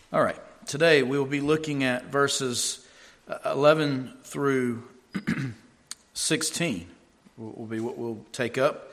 All right, today we will be looking at verses 11 through 16 will be what we'll take up.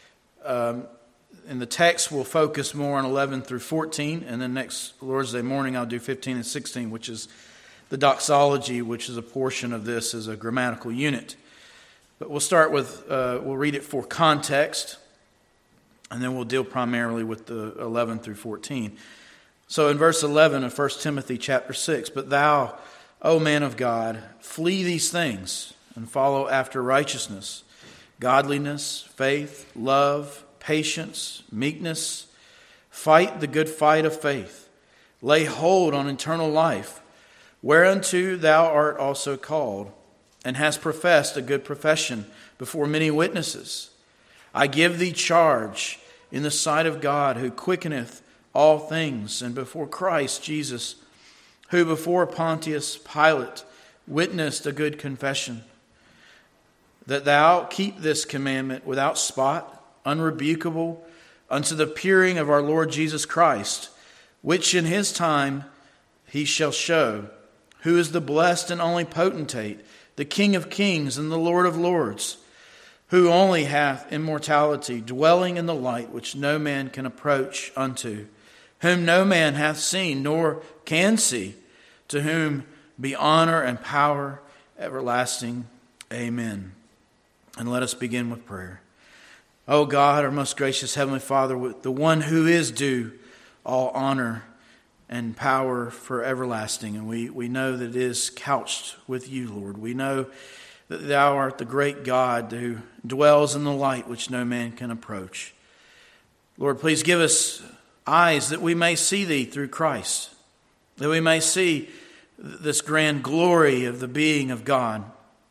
In the text, we'll focus more on 11 through 14, and then next Lord's Day morning I'll do 15 and 16, which is the doxology, which is a portion of this as a grammatical unit. But we'll start with, we'll read it for context, and then we'll deal primarily with the 11 through 14. So in verse 11 of 1 Timothy chapter 6, "But thou, O man of God, flee these things, and follow after righteousness, godliness, faith, love, patience, meekness. Fight the good fight of faith. Lay hold on eternal life, whereunto thou art also called, and hast professed a good profession before many witnesses. I give thee charge in the sight of God, who quickeneth all things, and before Christ Jesus, who before Pontius Pilate witnessed a good confession, that thou keep this commandment without spot, unrebukable, unto the appearing of our Lord Jesus Christ, which in his time he shall show, who is the blessed and only potentate, the King of kings and the Lord of lords, who only hath immortality, dwelling in the light which no man can approach unto, whom no man hath seen nor can see, to whom be honor and power everlasting. Amen." And let us begin with prayer. O God, our most gracious Heavenly Father, the one who is due all honor and power for everlasting, and we know that it is couched with you, Lord. We know that thou art the great God who dwells in the light which no man can approach. Lord, please give us eyes that we may see thee through Christ, that we may see this grand glory of the being of God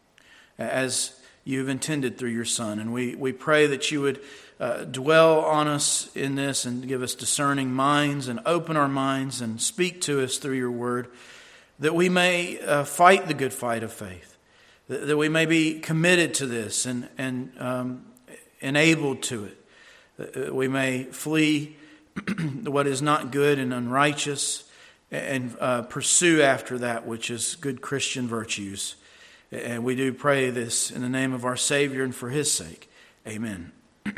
as you've intended through your Son. And we pray that you would dwell on us in this and give us discerning minds and open our minds and speak to us through your word, that we may fight the good fight of faith, that we may be committed to this and enabled to it, that we may flee what is not good and unrighteous, and pursue after that which is good Christian virtues. And we do pray this in the name of our Savior and for his sake. Amen.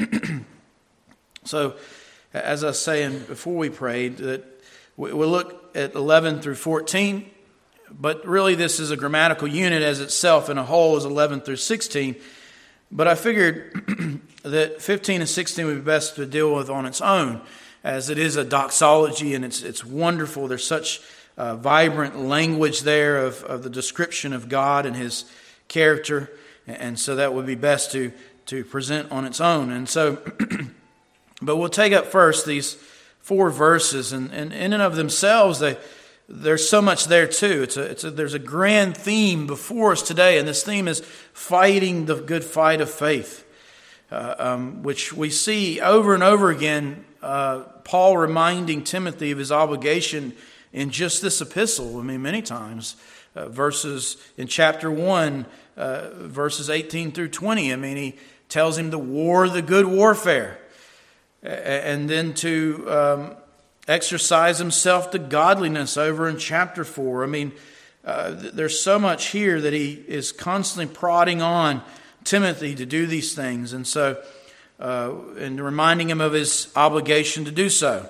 So, as I was saying before we prayed, that we'll look at 11 through 14, but really this is a grammatical unit as itself in a whole is 11 through 16. But I figured that 15 and 16 would be best to deal with on its own, as it is a doxology, and it's wonderful. There's such vibrant language there of the description of God and his character, and so that would be best to present on its own. And so, but we'll take up first these 4 verses, and in and of themselves, there's so much there too. There's a grand theme before us today, and this theme is fighting the good fight of faith, which we see over and over again. Paul reminding Timothy of his obligation in just this epistle. I mean, many times, verses in chapter 1, verses 18 through 20. I mean, he tells him to war the good warfare, and then to exercise himself to godliness over in chapter 4. I mean, there's so much here that he is constantly prodding on Timothy to do these things, and so and reminding him of his obligation to do so.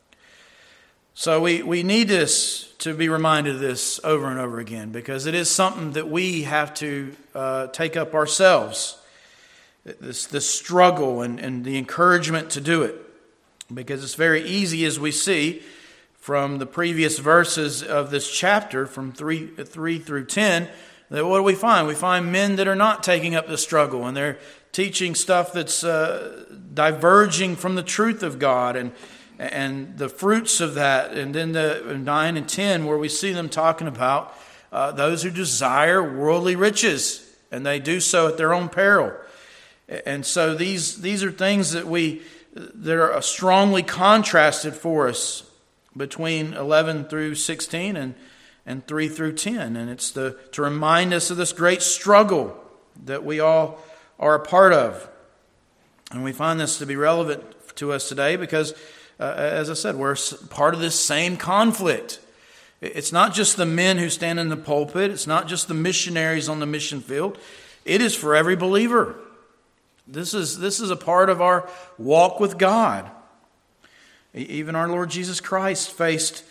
So we need this to be reminded of this over and over again, because it is something that we have to take up ourselves. This struggle and the encouragement to do it, because it's very easy, as we see from the previous verses of this chapter, from 3 through 10, that what do we find? We find men that are not taking up the struggle, and they're teaching stuff that's diverging from the truth of God and the fruits of that. And then the 9 and 10, where we see them talking about those who desire worldly riches, and they do so at their own peril. And so these are things that are strongly contrasted for us between 11 through 16 and 3 through 10. And it's to remind us of this great struggle that we all are a part of. And we find this to be relevant to us today because, as I said, we're part of this same conflict. It's not just the men who stand in the pulpit. It's not just the missionaries on the mission field. It is for every believer. This is a part of our walk with God. Even our Lord Jesus Christ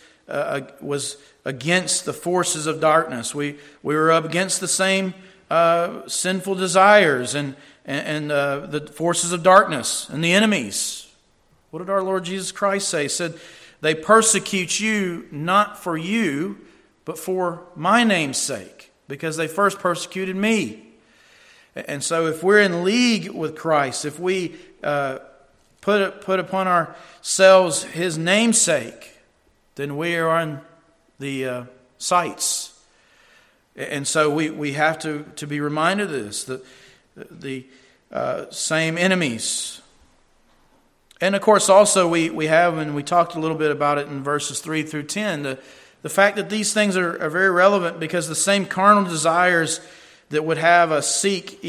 was against the forces of darkness. We were up against the same sinful desires and the forces of darkness and the enemies. What did our Lord Jesus Christ say? He said, they persecute you not for you, but for my name's sake, because they first persecuted me. And so if we're in league with Christ, if we put upon ourselves His namesake, then we are on the sights. And so we have to be reminded of this, that the same enemies. And of course also we have, and we talked a little bit about it in verses 3 through 10, the fact that these things are very relevant, because the same carnal desires that would have us seek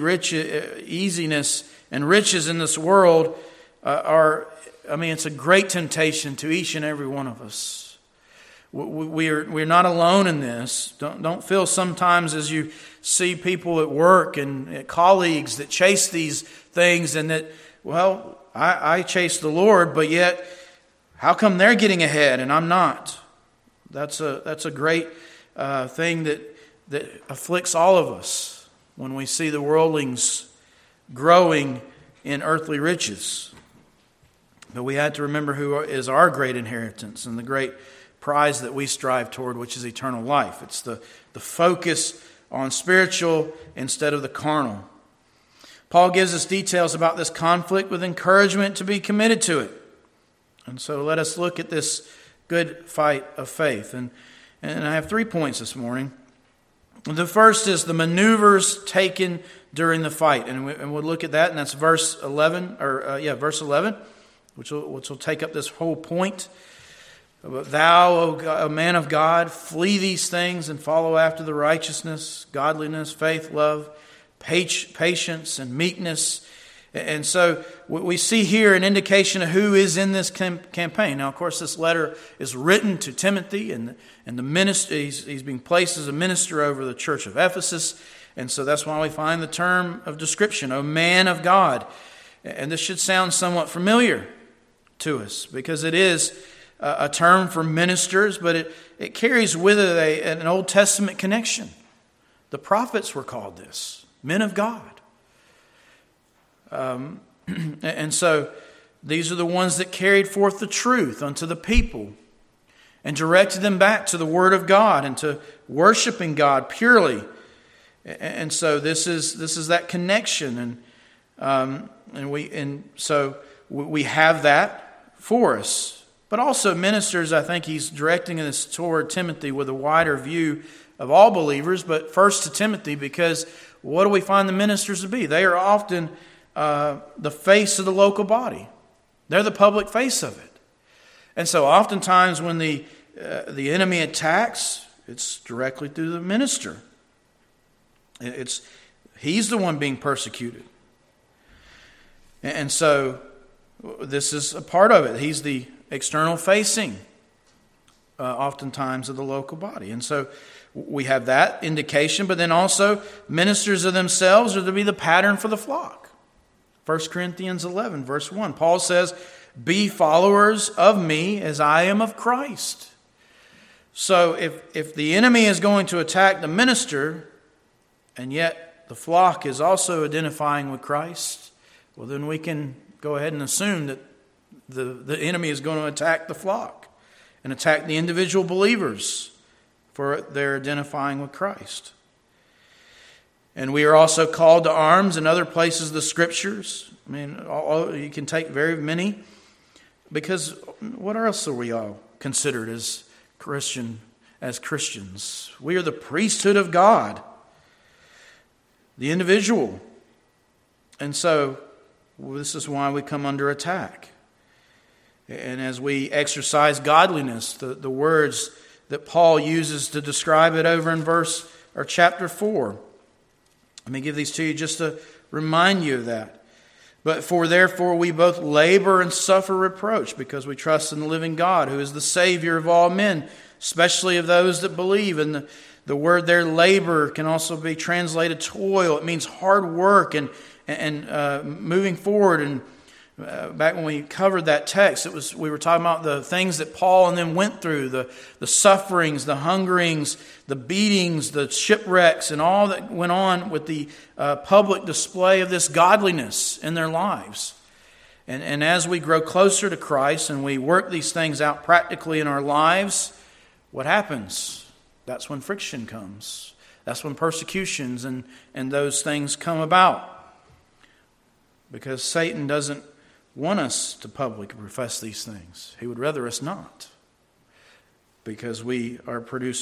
easiness and riches in this world it's a great temptation to each and every one of us. We're not alone in this. Don't feel sometimes as you see people at work and colleagues that chase these things, and that, well, I chase the Lord, but yet how come they're getting ahead and I'm not? That's a great thing that afflicts all of us when we see the worldlings growing in earthly riches. But we have to remember who is our great inheritance and the great prize that we strive toward, which is eternal life. It's the focus on spiritual instead of the carnal. Paul gives us details about this conflict with encouragement to be committed to it. And so let us look at this good fight of faith. And I have 3 points this morning. The first is the maneuvers taken during the fight. And we'll look at that, and that's verse 11, verse 11, which will take up this whole point. Thou, O man of God, flee these things and follow after the righteousness, godliness, faith, love, patience, and meekness. And so we see here an indication of who is in this campaign. Now, of course, this letter is written to Timothy, and the minister, he's being placed as a minister over the church of Ephesus. And so that's why we find the term of description, O man of God. And this should sound somewhat familiar to us, because it is a term for ministers, but it carries with it an Old Testament connection. The prophets were called this, men of God. And so these are the ones that carried forth the truth unto the people and directed them back to the Word of God and to worshiping God purely. And so this is that connection, and so we have that for us. But also ministers, I think he's directing this toward Timothy with a wider view of all believers, but first to Timothy, because what do we find the ministers to be? They are often the face of the local body. They're the public face of it. And so oftentimes when the enemy attacks, it's directly through the minister. He's the one being persecuted. And so this is a part of it. He's the external facing, oftentimes, of the local body. And so we have that indication, but then also ministers of themselves are to be the pattern for the flock. 1 Corinthians 11, verse 1, Paul says, be followers of me as I am of Christ. So if the enemy is going to attack the minister, and yet the flock is also identifying with Christ, well, then we can go ahead and assume that the enemy is going to attack the flock and attack the individual believers for their identifying with Christ. And we are also called to arms in other places of the Scriptures. I mean, you can take very many, because what else are we all considered as Christians? We are the priesthood of God, the individual. And so this is why we come under attack. And as we exercise godliness, the words that Paul uses to describe it over in chapter 4. Let me give these to you just to remind you of that. But therefore we both labor and suffer reproach, because we trust in the living God, who is the Savior of all men, especially of those that believe. And the word there, labor, can also be translated toil. It means hard work and moving forward. And back when we covered that text, we were talking about the things that Paul and them went through, the sufferings, the hungerings, the beatings, the shipwrecks, and all that went on with the public display of this godliness in their lives. And as we grow closer to Christ and we work these things out practically in our lives, what happens? That's when friction comes. That's when persecutions and those things come about. Because Satan doesn't want us to publicly profess these things. He would rather us not. Because we are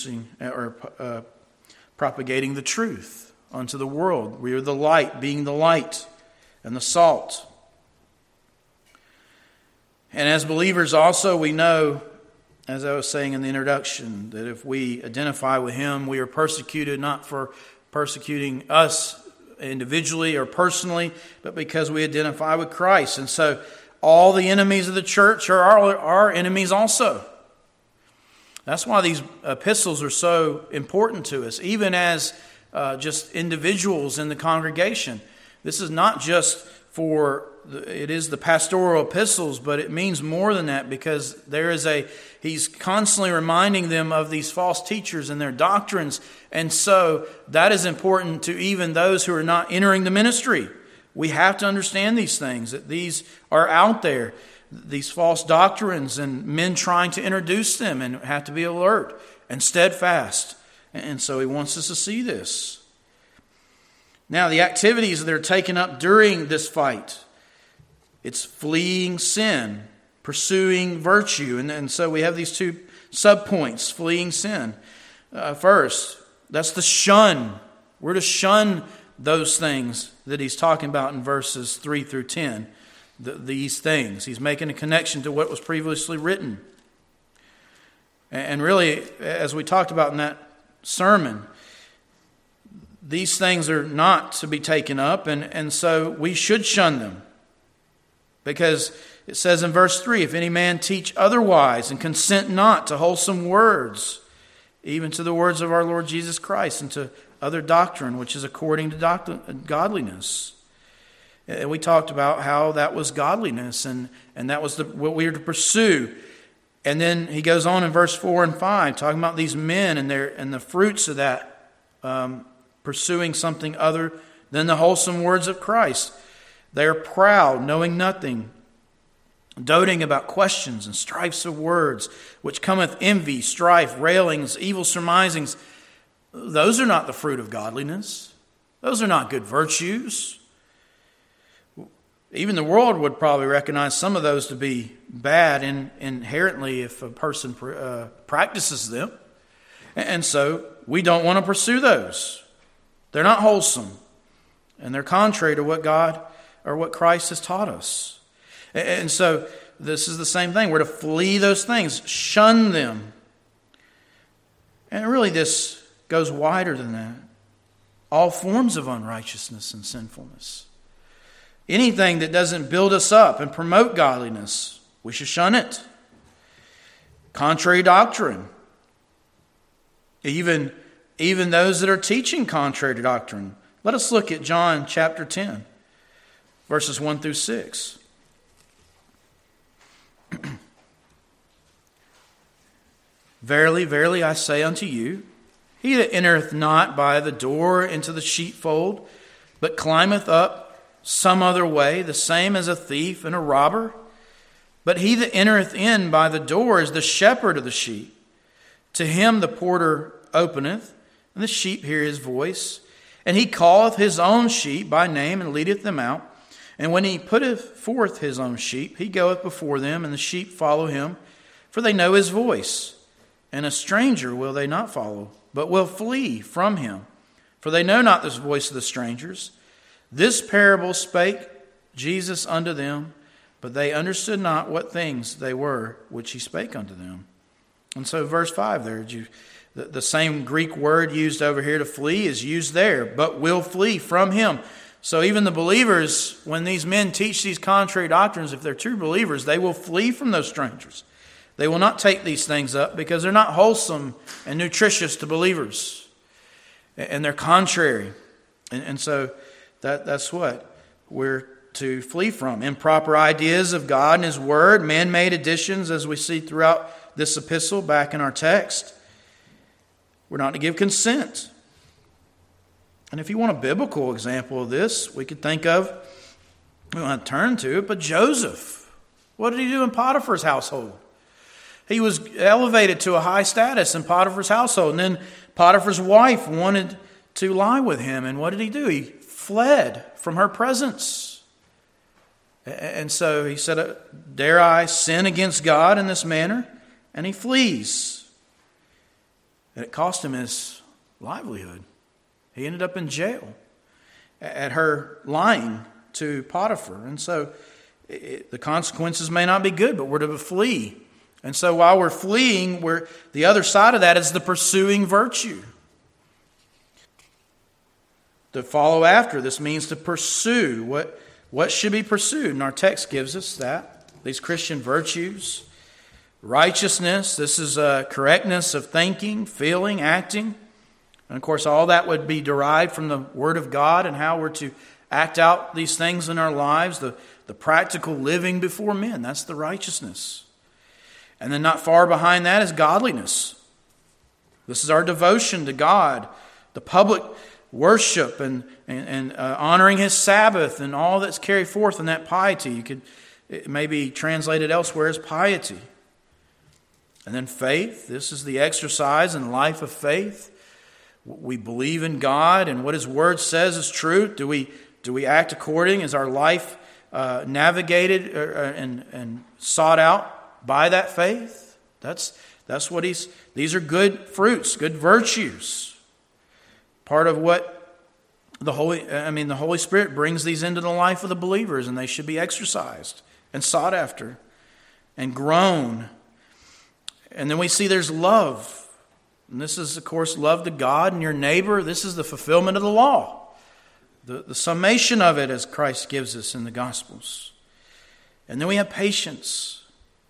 propagating the truth unto the world. We are the light, being the light and the salt. And as believers also, we know, as I was saying in the introduction, that if we identify with Him, we are persecuted not for persecuting us individually or personally, but because we identify with Christ. And so all the enemies of the church are our enemies also. That's why these epistles are so important to us, even as just individuals in the congregation. This is not just it is the pastoral epistles, but it means more than that, because he's constantly reminding them of these false teachers and their doctrines. And so that is important to even those who are not entering the ministry. We have to understand these things, that these are out there, these false doctrines, and men trying to introduce them, and have to be alert and steadfast. And so he wants us to see this. Now, the activities that are taken up during this fight, it's fleeing sin, pursuing virtue. And so we have these two subpoints, fleeing sin. First, that's the shun. We're to shun those things that he's talking about in verses 3 through 10. These things. He's making a connection to what was previously written. And really, as we talked about in that sermon, these things are not to be taken up, and so we should shun them. Because it says in verse 3, if any man teach otherwise and consent not to wholesome words, even to the words of our Lord Jesus Christ, and to other doctrine, which is according to godliness. And we talked about how that was godliness, and that was what we were to pursue. And then he goes on in verse 4 and 5, talking about these men and the fruits of that, pursuing something other than the wholesome words of Christ. They are proud, knowing nothing, doting about questions and strifes of words, which cometh envy, strife, railings, evil surmisings. Those are not the fruit of godliness. Those are not good virtues. Even the world would probably recognize some of those to be bad inherently if a person practices them. And so we don't want to pursue those. They're not wholesome. And they're contrary to what God or what Christ has taught us. And so this is the same thing. We're to flee those things, shun them. And really this goes wider than that. All forms of unrighteousness and sinfulness. Anything that doesn't build us up and promote godliness, we should shun it. Contrary doctrine. Even those that are teaching contrary to doctrine. Let us look at John chapter 10, verses 1 through 6. Verily, verily, I say unto you, he that entereth not by the door into the sheepfold, but climbeth up some other way, the same as a thief and a robber. But he that entereth in by the door is the shepherd of the sheep. To him the porter openeth, and the sheep hear his voice. And he calleth his own sheep by name, and leadeth them out. And when he putteth forth his own sheep, he goeth before them, and the sheep follow him, for they know his voice. And a stranger will they not follow, but will flee from him, for they know not the voice of the strangers. This parable spake Jesus unto them, but they understood not what things they were which he spake unto them. And so verse 5 there, the same Greek word used over here to flee is used there, but will flee from him. So even the believers, when these men teach these contrary doctrines, if they're true believers, they will flee from those strangers. They will not take these things up because they're not wholesome and nutritious to believers. And they're contrary. And so that's what we're to flee from. Improper ideas of God and His Word, man-made additions, as we see throughout this epistle back in our text. We're not to give consent. And if you want a biblical example of this, we could think of, we don't have to turn to it, but Joseph. What did he do in Potiphar's household? He was elevated to a high status in Potiphar's household. And then Potiphar's wife wanted to lie with him. And what did he do? He fled from her presence. And so he said, dare I sin against God in this manner? And he flees. And it cost him his livelihood. He ended up in jail at her lying to Potiphar. And so the consequences may not be good, but we're to flee. And so while we're fleeing, the other side of that is the pursuing virtue. To follow after, this means to pursue. What should be pursued? And our text gives us that. These Christian virtues. Righteousness, this is correctness of thinking, feeling, acting. And of course, all that would be derived from the Word of God and how we're to act out these things in our lives, the practical living before men. That's the righteousness. And then not far behind that is godliness. This is our devotion to God, the public worship and honoring His Sabbath and all that's carried forth in that piety. It may be translated elsewhere as piety. And then faith. This is the exercise and life of faith. We believe in God and what His Word says is truth. Do we act according? Is our life navigated and sought out by that faith? That's what these are good fruits, good virtues. Part of what the Holy Spirit brings these into the life of the believers, and they should be exercised and sought after and grown. And then we see there's love. And this is, of course, love to God and your neighbor. This is the fulfillment of the law. The summation of it as Christ gives us in the Gospels. And then we have patience.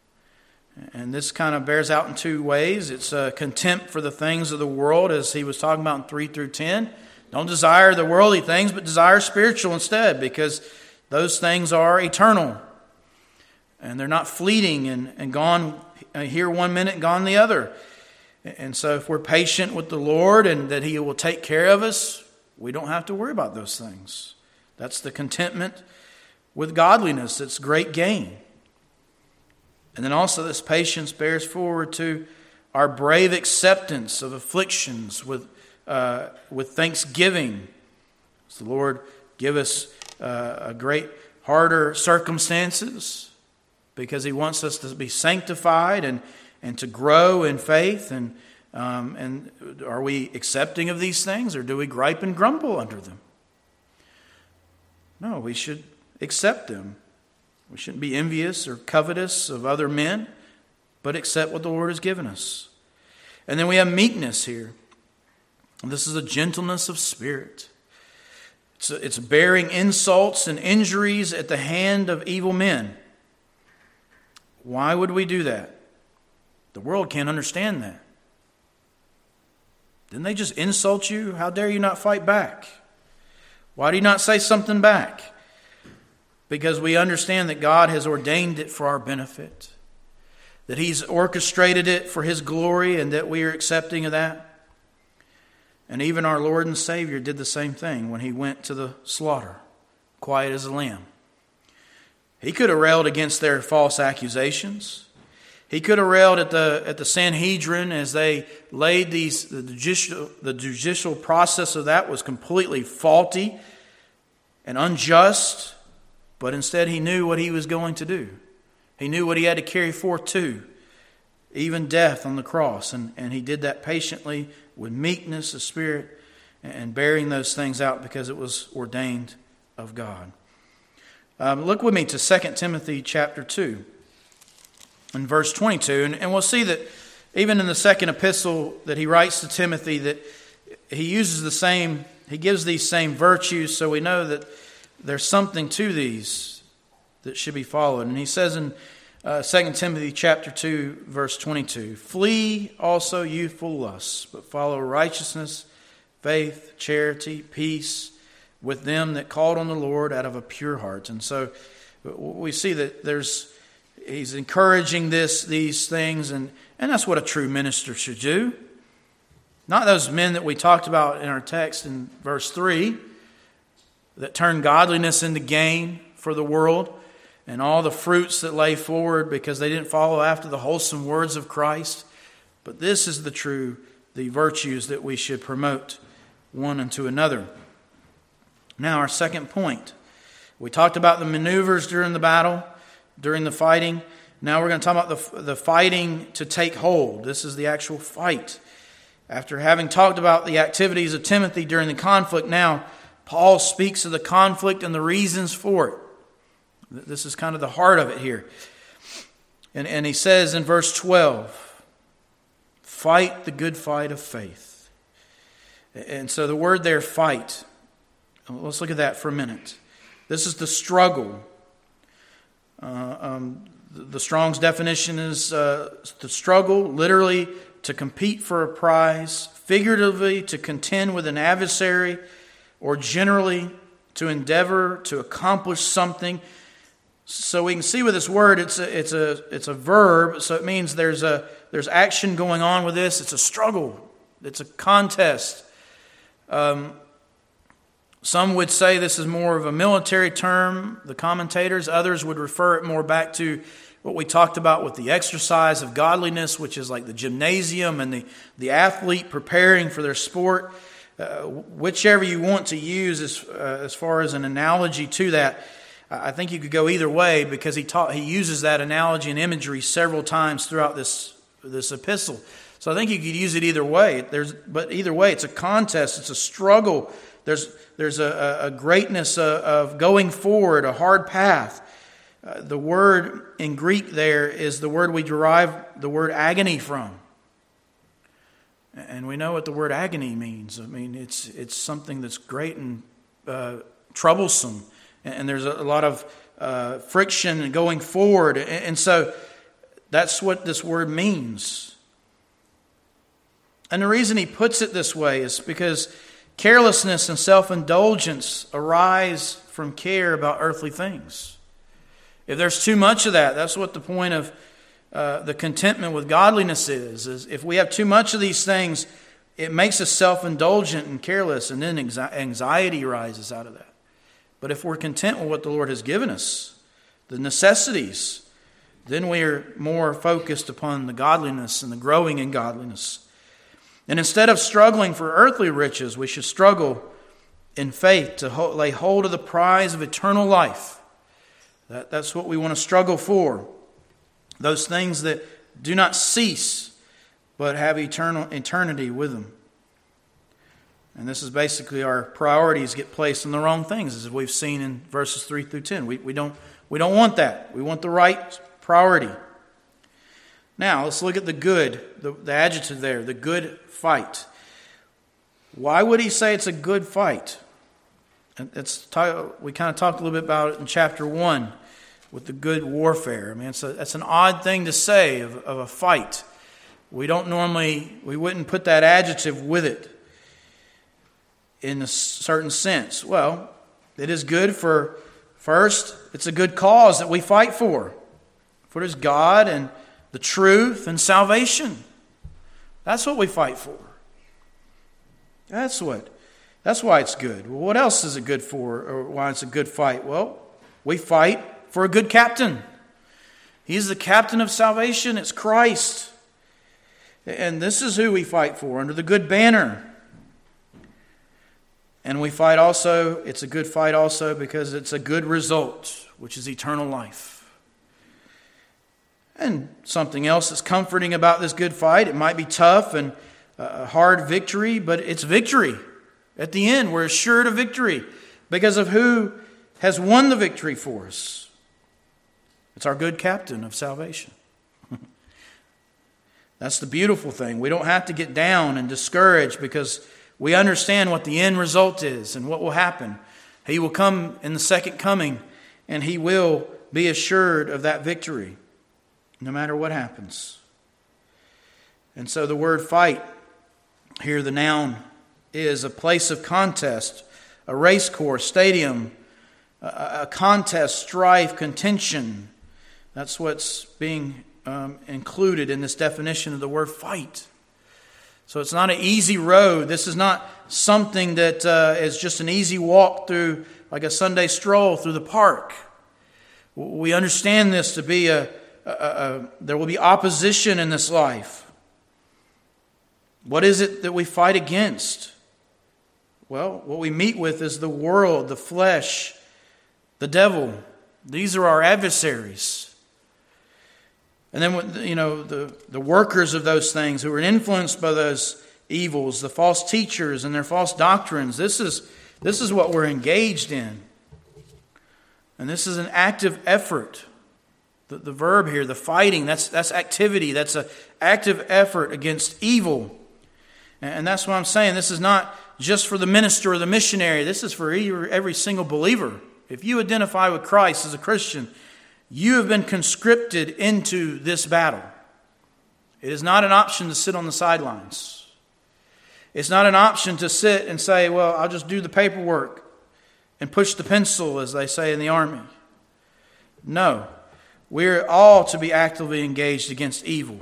And this kind of bears out in two ways. It's a contempt for the things of the world, as he was talking about in 3 through 10. Don't desire the worldly things, but desire spiritual instead, because those things are eternal. And they're not fleeting and gone here one minute, gone the other. And so if we're patient with the Lord and that He will take care of us, we don't have to worry about those things. That's the contentment with godliness. It's great gain. And then also this patience bears forward to our brave acceptance of afflictions with thanksgiving. Does the Lord give us a great harder circumstances because He wants us to be sanctified and to grow in faith? And are we accepting of these things, or do we gripe and grumble under them? No, we should accept them. We shouldn't be envious or covetous of other men, but accept what the Lord has given us. And then we have meekness here. This is a gentleness of spirit. It's bearing insults and injuries at the hand of evil men. Why would we do that? The world can't understand that. Didn't they just insult you? How dare you not fight back? Why do you not say something back? Because we understand that God has ordained it for our benefit, that He's orchestrated it for His glory, and that we are accepting of that. And even our Lord and Savior did the same thing when He went to the slaughter, quiet as a lamb. He could have railed against their false accusations. He could have railed at the Sanhedrin as they laid the judicial process of that was completely faulty and unjust. But instead He knew what He was going to do. He knew what He had to carry forth to, even death on the cross. And He did that patiently with meekness of spirit and bearing those things out because it was ordained of God. Look with me to 2 Timothy chapter 2 and verse 22. And we'll see that even in the second epistle that he writes to Timothy, that he gives these same virtues. So we know that there's something to these that should be followed. And he says in 2 Timothy chapter 2, verse 22, "Flee also youthful lusts, but follow righteousness, faith, charity, peace, with them that called on the Lord out of a pure heart." And so we see that he's encouraging these things, and that's what a true minister should do. Not those men that we talked about in our text in verse 3 that turn godliness into gain for the world and all the fruits that lay forward because they didn't follow after the wholesome words of Christ. But this is the virtues that we should promote one unto another. Now, our second point. We talked about the maneuvers during the battle, during the fighting. Now we're going to talk about the fighting to take hold. This is the actual fight. After having talked about the activities of Timothy during the conflict, now Paul speaks of the conflict and the reasons for it. This is kind of the heart of it here. And he says in verse 12, "Fight the good fight of faith." And so the word there, fight, let's look at that for a minute. This is the struggle. The Strong's definition is the struggle, literally to compete for a prize, figuratively to contend with an adversary, or generally to endeavor to accomplish something. So we can see with this word, it's a verb, so it means there's action going on with this. It's a struggle. It's a contest. Some would say this is more of a military term, the commentators. Others would refer it more back to what we talked about with the exercise of godliness, which is like the gymnasium and the athlete preparing for their sport. Whichever you want to use as far as an analogy to that, I think you could go either way, because he uses that analogy and imagery several times throughout this epistle. So I think you could use it either way. But either way, it's a contest. It's a struggle. There's a greatness of going forward, a hard path. The word in Greek there is the word we derive the word agony from. And we know what the word agony means. I mean, it's something that's great and troublesome. And there's a lot of friction and going forward. And so that's what this word means. And the reason he puts it this way is because carelessness and self-indulgence arise from care about earthly things. If there's too much of that, that's what the point of the contentment with godliness is if we have too much of these things, it makes us self-indulgent and careless, and then anxiety arises out of that. But if we're content with what the Lord has given us, the necessities, then we are more focused upon the godliness and the growing in godliness. And instead of struggling for earthly riches, we should struggle in faith to lay hold of the prize of eternal life. That's what we want to struggle for. Those things that do not cease, but have eternity with them. And this is basically our priorities get placed on the wrong things, as we've seen in verses 3 through 10. We don't want that. We want the right priority. Now, let's look at the good, the adjective there, the good fight. Why would he say it's a good fight? We kind of talked a little bit about it in chapter 1 with the good warfare. I mean, that's an odd thing to say of a fight. We wouldn't put that adjective with it in a certain sense. Well, it is good for, first, it's a good cause that we fight for. For it is God and the truth and salvation. That's what we fight for. That's why it's good. Well, what else is it good for, or why it's a good fight? Well, we fight for a good captain. He's the captain of salvation. It's Christ. And this is who we fight for, under the good banner. And we fight also, it's a good fight also because it's a good result, which is eternal life. And something else that's comforting about this good fight, it might be tough and a hard victory, but it's victory. At the end, we're assured of victory because of who has won the victory for us. It's our good captain of salvation. That's the beautiful thing. We don't have to get down and discouraged because we understand what the end result is and what will happen. He will come in the second coming, and he will be assured of that victory, no matter what happens. And so the word fight, here the noun, is a place of contest, a race course, stadium, a contest, strife, contention. That's what's being included in this definition of the word fight. So it's not an easy road. This is not something that is just an easy walk through, like a Sunday stroll through the park. We understand this to be there will be opposition in this life. What is it that we fight against? Well, what we meet with is the world, the flesh, the devil. These are our adversaries. And then, the workers of those things who are influenced by those evils, the false teachers and their false doctrines. This is what we're engaged in. And this is an active effort. The verb here, the fighting, that's activity. That's an active effort against evil. And that's what I'm saying. This is not just for the minister or the missionary. This is for every single believer. If you identify with Christ as a Christian, you have been conscripted into this battle. It is not an option to sit on the sidelines. It's not an option to sit and say, well, I'll just do the paperwork and push the pencil, as they say in the army. No, we're all to be actively engaged against evil.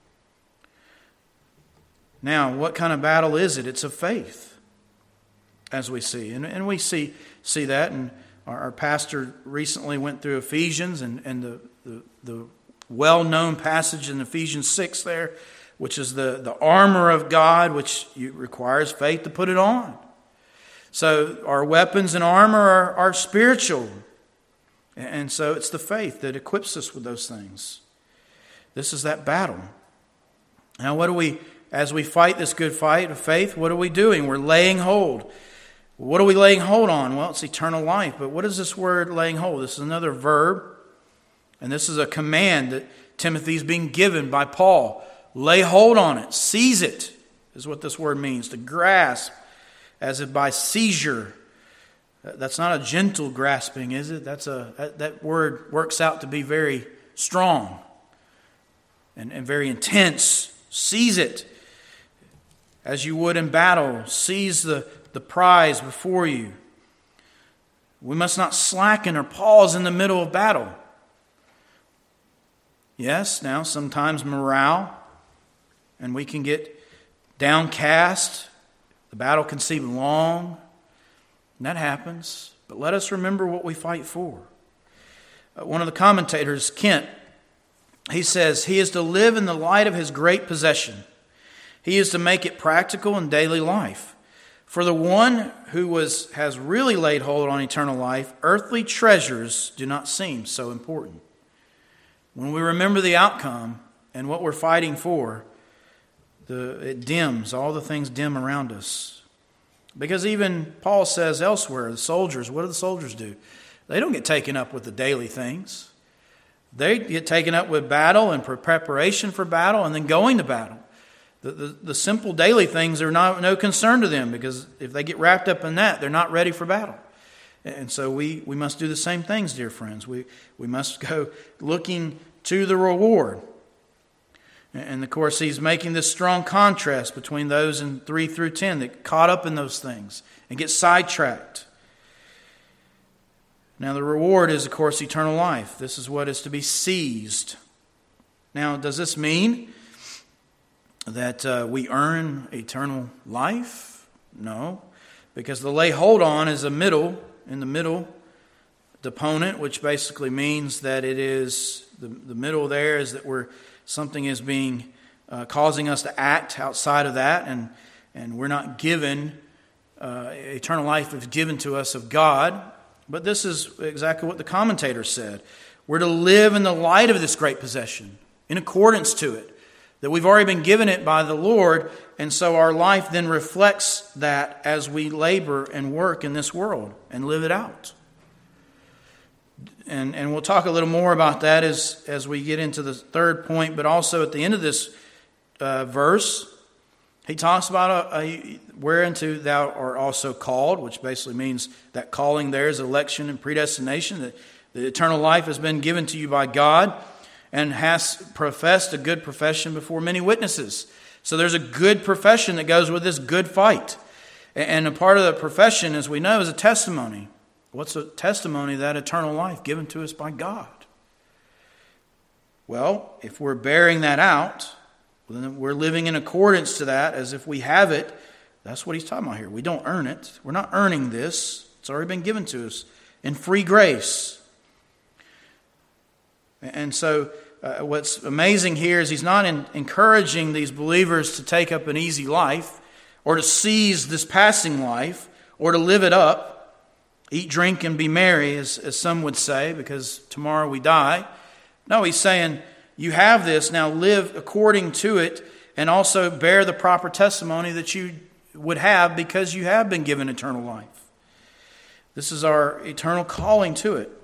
Now, what kind of battle is it? It's of faith, as we see. And we see that. And our pastor recently went through Ephesians and the well-known passage in Ephesians 6 there, which is the armor of God, which requires faith to put it on. So our weapons and armor are spiritual. And so it's the faith that equips us with those things. This is that battle. Now, as we fight this good fight of faith, what are we doing? We're laying hold. What are we laying hold on? Well, it's eternal life. But what is this word laying hold? This is another verb. And this is a command that Timothy's being given by Paul. Lay hold on it. Seize it is what this word means. To grasp as if by seizure. That's not a gentle grasping, is it? That word works out to be very strong and very intense. Seize it. As you would in battle, seize the prize before you. We must not slacken or pause in the middle of battle. Yes, now sometimes morale, and we can get downcast. The battle can seem long, and that happens. But let us remember what we fight for. One of the commentators, Kent, he says, he is to live in the light of his great possession. He is to make it practical in daily life. For the one who has really laid hold on eternal life, earthly treasures do not seem so important. When we remember the outcome and what we're fighting for, it dims, all the things dim around us. Because even Paul says elsewhere, the soldiers, what do the soldiers do? They don't get taken up with the daily things. They get taken up with battle and preparation for battle and then going to battle. The simple daily things are no concern to them, because if they get wrapped up in that, they're not ready for battle. And so we must do the same things, dear friends. We must go looking to the reward. And of course, he's making this strong contrast between those in 3 through 10 that get caught up in those things and get sidetracked. Now, the reward is, of course, eternal life. This is what is to be seized. Now, does this mean that we earn eternal life? No, because the lay hold on is in the middle deponent, which basically means that it is the middle there is that something is being causing us to act outside of that, and we're not given eternal life is given to us of God. But this is exactly what the commentator said. We're to live in the light of this great possession, in accordance to it. That we've already been given it by the Lord, and so our life then reflects that as we labor and work in this world and live it out. And we'll talk a little more about that as we get into the third point, but also at the end of this verse, he talks about whereunto thou art also called, which basically means that calling there is election and predestination, that the eternal life has been given to you by God, and hast professed a good profession before many witnesses. So there's a good profession that goes with this good fight. And a part of the profession, as we know, is a testimony. What's a testimony? That eternal life given to us by God. Well, if we're bearing that out, then we're living in accordance to that as if we have it. That's what he's talking about here. We don't earn it. We're not earning this. It's already been given to us in free grace. And so what's amazing here is he's not encouraging these believers to take up an easy life or to seize this passing life or to live it up, eat, drink, and be merry, as some would say, because tomorrow we die. No, he's saying, you have this, now live according to it, and also bear the proper testimony that you would have because you have been given eternal life. This is our eternal calling to it.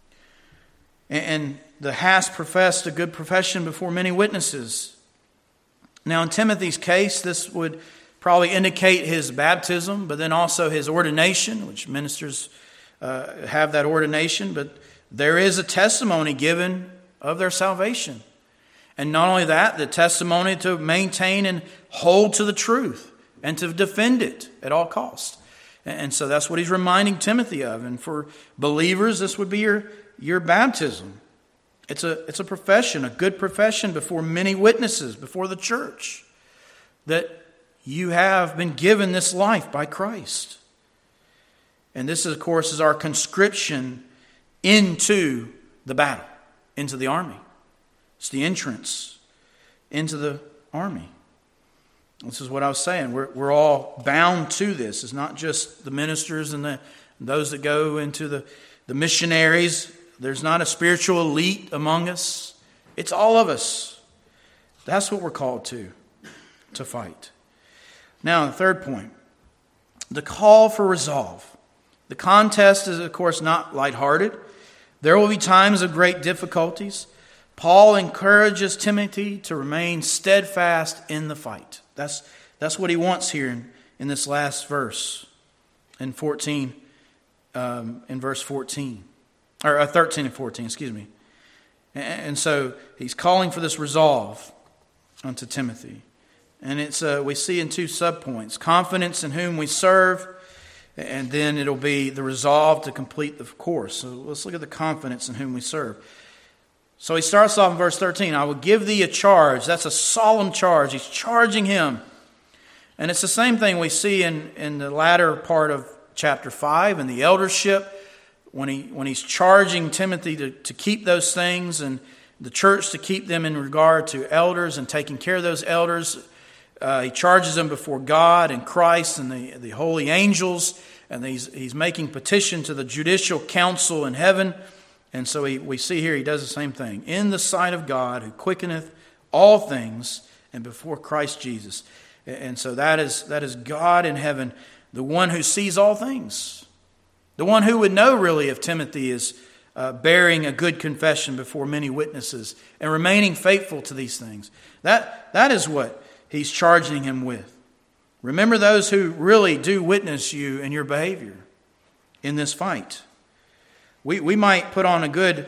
And the hast professed a good profession before many witnesses. Now in Timothy's case, this would probably indicate his baptism, but then also his ordination, which ministers have that ordination. But there is a testimony given of their salvation. And not only that, the testimony to maintain and hold to the truth and to defend it at all costs. And so that's what he's reminding Timothy of. And for believers, this would be your baptism. It's a profession, a good profession before many witnesses, before the church, that you have been given this life by Christ. And this, of course, is our conscription into the battle, into the army. It's the entrance into the army. This is what I was saying. We're all bound to this. It's not just the ministers and those that go into the missionaries. There's not a spiritual elite among us. It's all of us. That's what we're called to fight. Now, the third point, the call for resolve. The contest is, of course, not lighthearted. There will be times of great difficulties. Paul encourages Timothy to remain steadfast in the fight. That's what he wants here in this last verse, in 14, in verse 14, or 13 and 14. Excuse me. And so he's calling for this resolve unto Timothy, and it's we see in two subpoints: confidence in whom we serve, and then it'll be the resolve to complete the course. So let's look at the confidence in whom we serve. So he starts off in verse 13. I will give thee a charge. That's a solemn charge. He's charging him. And it's the same thing we see in the latter part of chapter 5 in the eldership. When he's charging Timothy to keep those things and the church to keep them in regard to elders and taking care of those elders. He charges them before God and Christ and the holy angels. And he's making petition to the judicial council in heaven. And so we see here he does the same thing. In the sight of God, who quickeneth all things, and before Christ Jesus. And so that is God in heaven, the one who sees all things. The one who would know really if Timothy is bearing a good confession before many witnesses and remaining faithful to these things. That is what he's charging him with. Remember those who really do witness you and your behavior in this fight. We might put on a good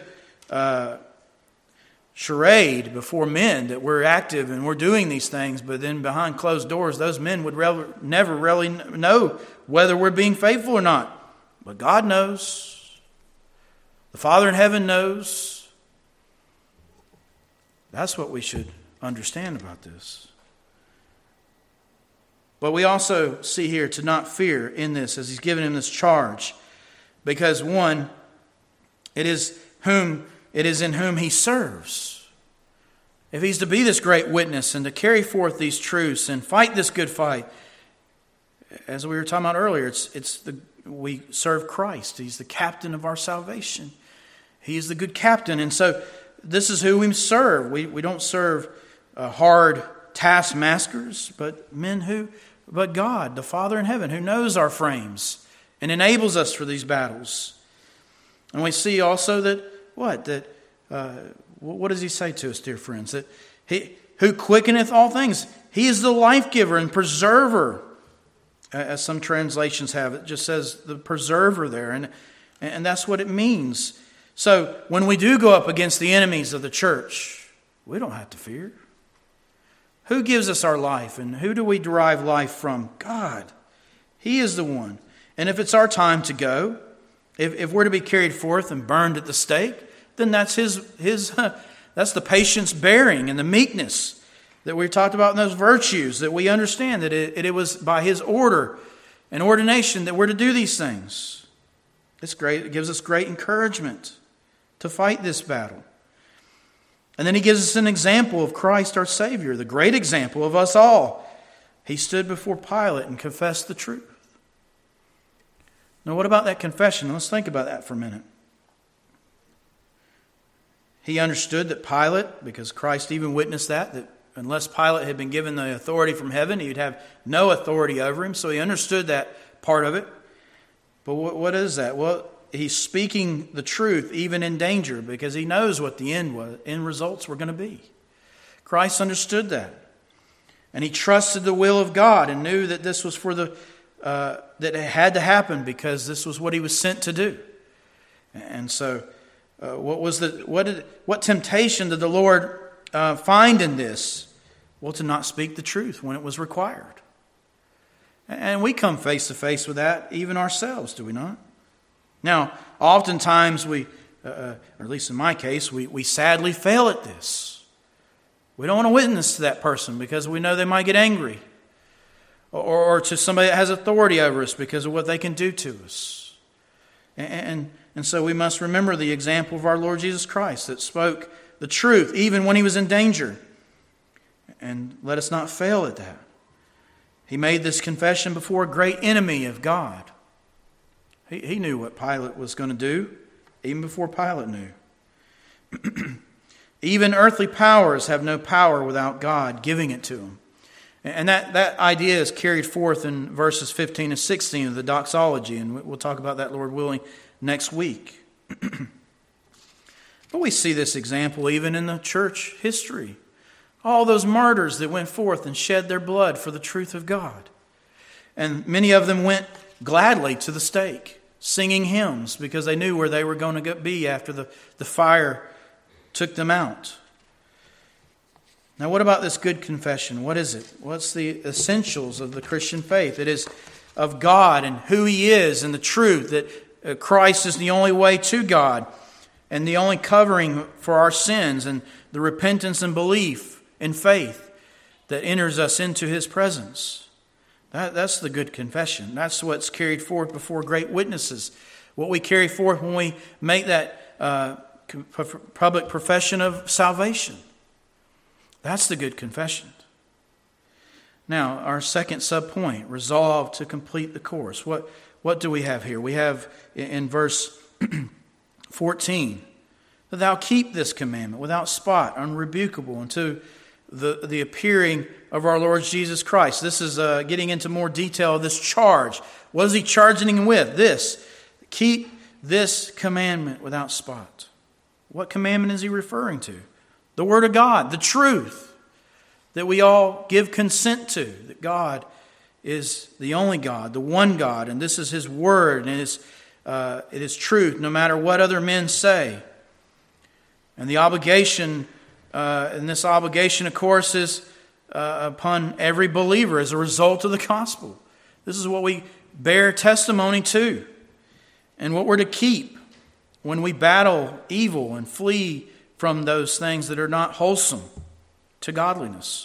charade before men that we're active and we're doing these things, but then behind closed doors, those men would never really know whether we're being faithful or not. But God knows. The Father in heaven knows. That's what we should understand about this. But we also see here to not fear in this as he's given him this charge. Because one, it is in whom he serves. If he's to be this great witness and to carry forth these truths and fight this good fight, as we were talking about earlier, we serve Christ. He's the captain of our salvation. He's the good captain. And so this is who we serve. We don't serve hard taskmasters, but but God, the Father in heaven, who knows our frames and enables us for these battles. And we see also that what does he say to us, dear friends? That he who quickeneth all things. He is the life giver and preserver as some translations have. It just says the preserver there, and that's what it means. So when we do go up against the enemies of the church, we don't have to fear. Who gives us our life, and who do we derive life from? God. He is the one. And if it's our time to go, if we're to be carried forth and burned at the stake, then that's that's the patience bearing and the meekness that we talked about in those virtues, that we understand that it was by His order and ordination that we're to do these things. It's great. It gives us great encouragement to fight this battle. And then He gives us an example of Christ our Savior, the great example of us all. He stood before Pilate and confessed the truth. Now, what about that confession? Let's think about that for a minute. He understood that Pilate, because Christ even witnessed that unless Pilate had been given the authority from heaven, he would have no authority over him. So he understood that part of it. But what is that? Well, he's speaking the truth even in danger, because he knows what the end results were going to be. Christ understood that. And he trusted the will of God and knew that this was for that it had to happen because this was what he was sent to do. And so what temptation did the Lord find in this? Well, to not speak the truth when it was required. And we come face to face with that even ourselves, do we not? Now, oftentimes or at least in my case, we sadly fail at this. We don't want to witness to that person because we know they might get angry. Or to somebody that has authority over us because of what they can do to us. And so we must remember the example of our Lord Jesus Christ that spoke the truth even when He was in danger. And let us not fail at that. He made this confession before a great enemy of God. He knew what Pilate was going to do, even before Pilate knew. Even earthly powers have no power without God giving it to them. And that idea is carried forth in verses 15 and 16 of the doxology, and we'll talk about that, Lord willing, next week. But we see this example even in the church history. All those martyrs that went forth and shed their blood for the truth of God. And many of them went gladly to the stake, singing hymns because they knew where they were going to be after the fire took them out. Now, what about this good confession? What is it? What's the essentials of the Christian faith? It is of God and who He is and the truth that Christ is the only way to God and the only covering for our sins, and the repentance and belief and faith that enters us into His presence. That's the good confession. That's what's carried forth before great witnesses. What we carry forth when we make that public profession of salvation. That's the good confession. Now, our second subpoint, resolve to complete the course. What do we have here? We have in verse 14, that thou keep this commandment without spot, unrebukable, unto the appearing of our Lord Jesus Christ. This is getting into more detail of this charge. What is He charging him with? This, keep this commandment without spot. What commandment is He referring to? The Word of God, the truth that we all give consent to, that God is the only God, the one God, and this is His Word, and it is truth no matter what other men say. And the obligation, and this obligation, of course, is upon every believer as a result of the gospel. This is what we bear testimony to, and what we're to keep when we battle evil and flee from those things that are not wholesome to godliness.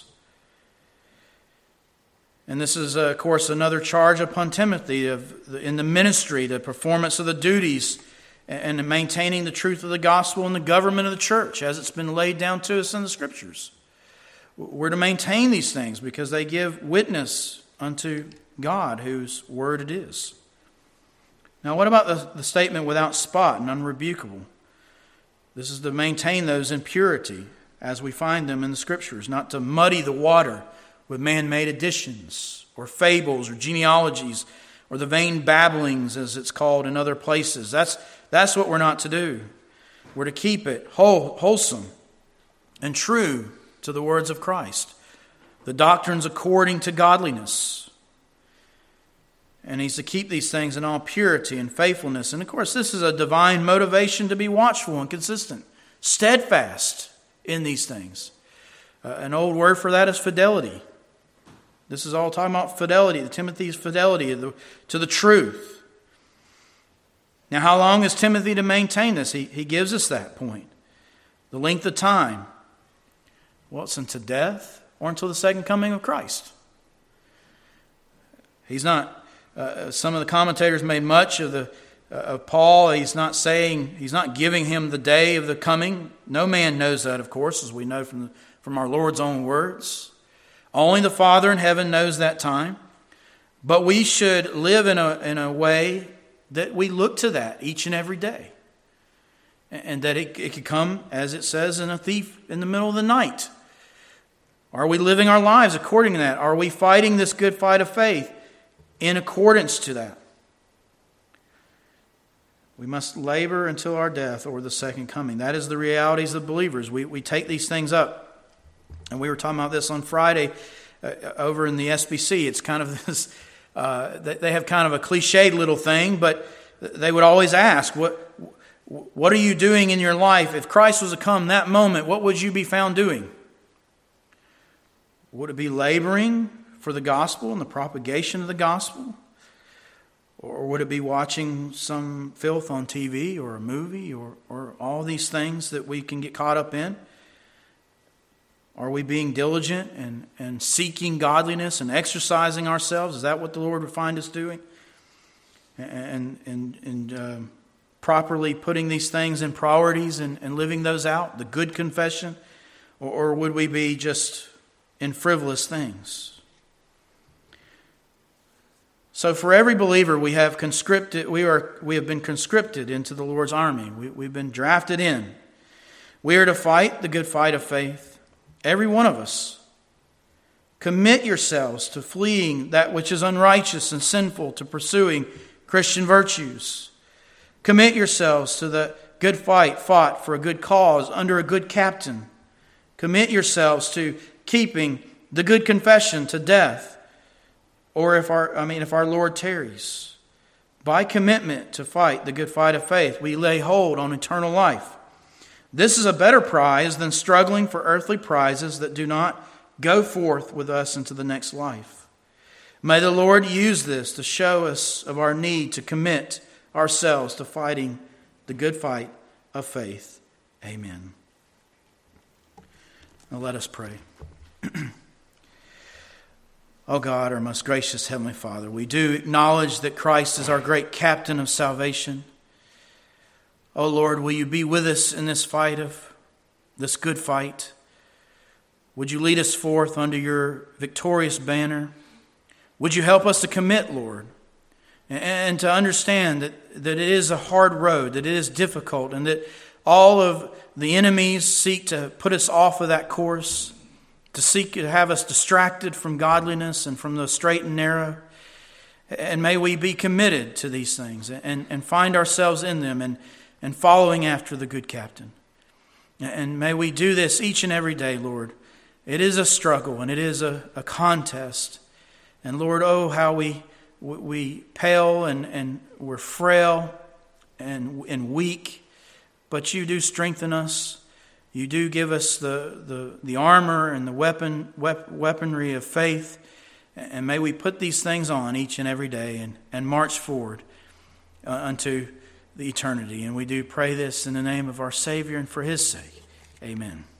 And this is, of course, another charge upon Timothy in the ministry, the performance of the duties, and maintaining the truth of the gospel and the government of the church as it's been laid down to us in the Scriptures. We're to maintain these things because they give witness unto God, whose word it is. Now, what about the statement without spot and unrebukable? This is to maintain those in purity as we find them in the Scriptures, not to muddy the water with man-made additions or fables or genealogies or the vain babblings, as it's called in other places. That's what we're not to do. We're to keep it wholesome and true to the words of Christ, the doctrines according to godliness. And he's to keep these things in all purity and faithfulness. And of course, this is a divine motivation to be watchful and consistent, steadfast in these things. An old word for that is fidelity. This is all talking about fidelity, Timothy's fidelity to the truth. Now, how long is Timothy to maintain this? He gives us that point. The length of time. Well, it's unto death or until the second coming of Christ. He's not... some of the commentators made much of Paul. He's not giving him the day of the coming. No man knows that, of course, as we know from our Lord's own words. Only the Father in heaven knows that time. But we should live in a way that we look to that each and every day. And that it could come, as it says, in a thief in the middle of the night. Are we living our lives according to that? Are we fighting this good fight of faith in accordance to that? We must labor until our death or the second coming. That is the realities of believers. We take these things up. And we were talking about this on Friday over in the SBC. It's kind of this, they have kind of a cliched little thing, but they would always ask, what are you doing in your life? If Christ was to come that moment, what would you be found doing? Would it be laboring for the gospel and the propagation of the gospel? Or would it be watching some filth on TV or a movie or all these things that we can get caught up in? Are we being diligent and seeking godliness and exercising ourselves? Is that what the Lord would find us doing? And properly putting these things in priorities and living those out, the good confession? Or would we be just in frivolous things? So for every believer we have been conscripted into the Lord's army. We've been drafted in. We are to fight the good fight of faith. Every one of us. Commit yourselves to fleeing that which is unrighteous and sinful, to pursuing Christian virtues. Commit yourselves to the good fight fought for a good cause under a good captain. Commit yourselves to keeping the good confession to death, or if our Lord tarries. By commitment to fight the good fight of faith, we lay hold on eternal life. This is a better prize than struggling for earthly prizes that do not go forth with us into the next life. May the Lord use this to show us of our need to commit ourselves to fighting the good fight of faith. Amen. Now let us pray. Oh God, our most gracious Heavenly Father, we do acknowledge that Christ is our great captain of salvation. Oh Lord, will you be with us in this fight of this good fight? Would you lead us forth under your victorious banner? Would you help us to commit, Lord, and to understand that it is a hard road, that it is difficult, and that all of the enemies seek to put us off of that course, to seek to have us distracted from godliness and from the straight and narrow. And may we be committed to these things and find ourselves in them and following after the good captain. And may we do this each and every day, Lord. It is a struggle and it is a contest. And Lord, oh, how we pale and we're frail and weak, but you do strengthen us. You do give us the armor and the weaponry of faith. And may we put these things on each and every day and march forward unto the eternity. And we do pray this in the name of our Savior and for His sake. Amen.